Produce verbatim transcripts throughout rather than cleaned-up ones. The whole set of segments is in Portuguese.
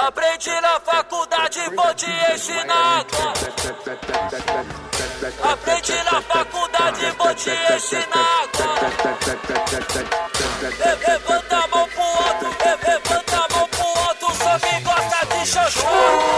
Aprendi na faculdade, vou te ensinar agora. Aprendi na faculdade, vou te ensinar agora. Levanta a mão pro alto, levanta a mão pro alto, só quem gosta de xoxô.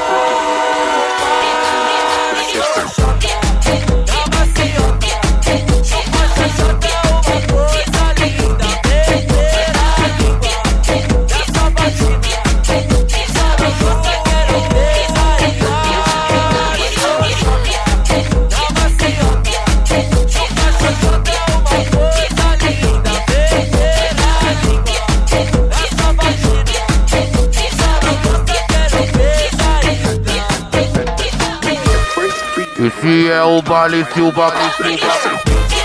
Esse é o baile Silva Silva.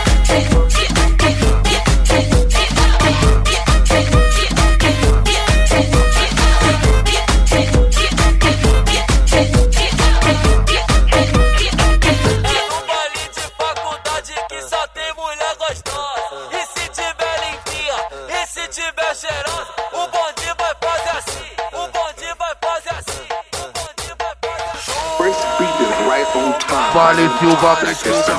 Cheirosa, o bonde vai fazer assim, o bonde vai fazer assim, o bonde vai fazer assim. First beat is right on time. Vale Silva Silva.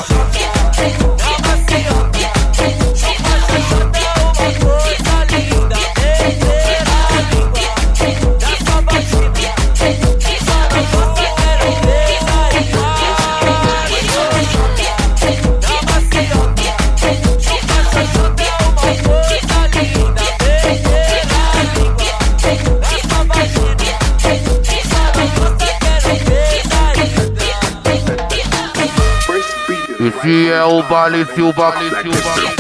Esse é o baile Silva Silva.